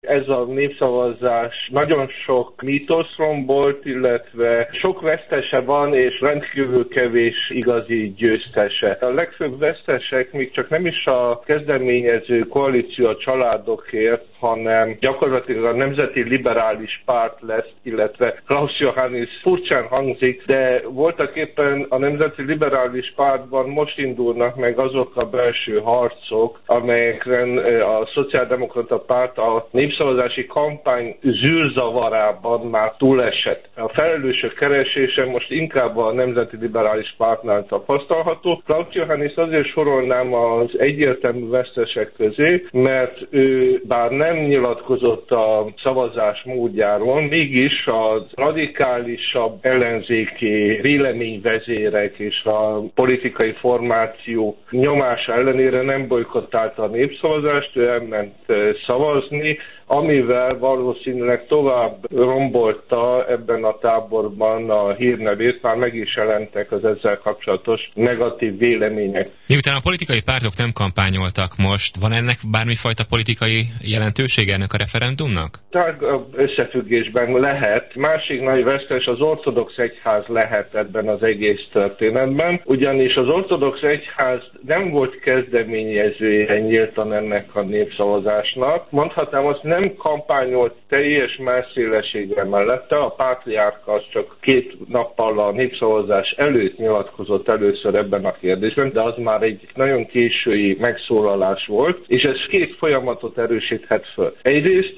Ez a népszavazás nagyon sok mítosz rombolt, illetve sok vesztese van, és rendkívül kevés igazi győztese. A legfőbb vesztesek még csak nem is a kezdeményező koalíció a családokért, hanem gyakorlatilag a Nemzeti Liberális Párt lesz, illetve Klaus Johannis furcsán hangzik, de voltak éppen a Nemzeti Liberális Pártban most indulnak meg azok a belső harcok, amelyekben a Szociáldemokrata Párt a népszavazási kampány zűrzavarában már túlesett. A felelősök keresése most inkább a Nemzeti Liberális Pártnál tapasztalható. Klaus Johannis azért sorolnám az egyértelmű vesztesek közé, mert ő bár nem nyilatkozott a szavazás módjáról, mégis az radikálisabb ellenzéki véleményvezérek és a politikai formáció nyomása ellenére nem bojkottálta a népszavazást, ő elment szavazni, amivel valószínűleg tovább rombolta ebben a táborban a hírnevét, már meg is jelentek az ezzel kapcsolatos negatív vélemények. Miután a politikai pártok nem kampányoltak most, van ennek bármifajta politikai jelentősége ennek a referendumnak? Tágabb összefüggésben lehet. Másik nagy vesztes az ortodox egyház lehet ebben az egész történetben, ugyanis az ortodox egyház nem volt kezdeményezője nyíltan ennek a népszavazásnak. Mondhatnám, azt nem kampányolt teljes messzélességre mellette, a pátriárka az csak 2 nappal a népszavazás előtt nyilatkozott először ebben a kérdésben, de az már egy nagyon késői megszólalás volt, és ez 2 folyamatot erősíthet föl. Egyrészt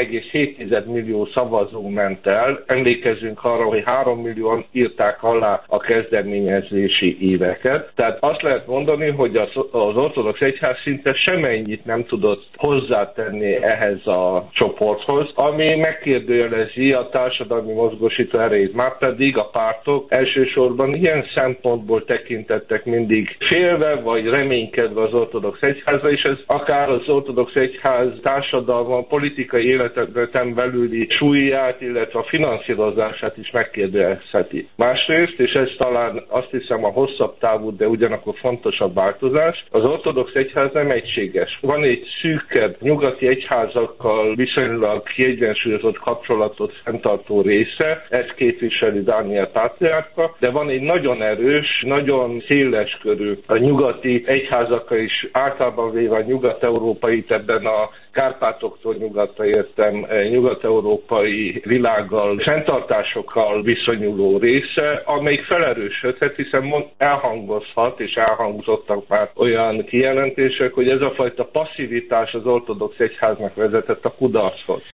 3,7 millió szavazó ment el, emlékezzünk arra, hogy 3 millióan írták alá a kezdeményezési éveket, tehát azt lehet mondani, hogy az ortodox egyház szinte semennyit nem tudott hozzátenni ehhez a csoporthoz, ami megkérdőjelezi a társadalmi mozgósító erejét. Márpedig a pártok elsősorban ilyen szempontból tekintettek mindig félve vagy reménykedve az ortodox egyházra, és ez akár az ortodox egyház társadalma, politikai életen belüli súlyát, illetve a finanszírozását is megkérdőjelezheti. Másrészt, és ez talán azt hiszem a hosszabb távú, de ugyanakkor fontosabb változás, az ortodox egyház nem egységes. Van egy szűkebb nyugati egyházakkal viszonylag kiegyensúlyozott kapcsolatot fenntartó része, ezt képviseli Dániel pátriárka, de van egy nagyon erős, nagyon széles körű a nyugati egyházakkal is, általában véve a nyugat-európai, ebben a Kárpátoktól nyugatra értem, nyugat-európai világgal, fenntartásokkal viszonyuló része, amelyik felerősödhet, hiszen elhangozhat, és elhangzottak már olyan kijelentések, hogy ez a fajta passzivitás az ortodox egyháznak vezetett a kudarchoz.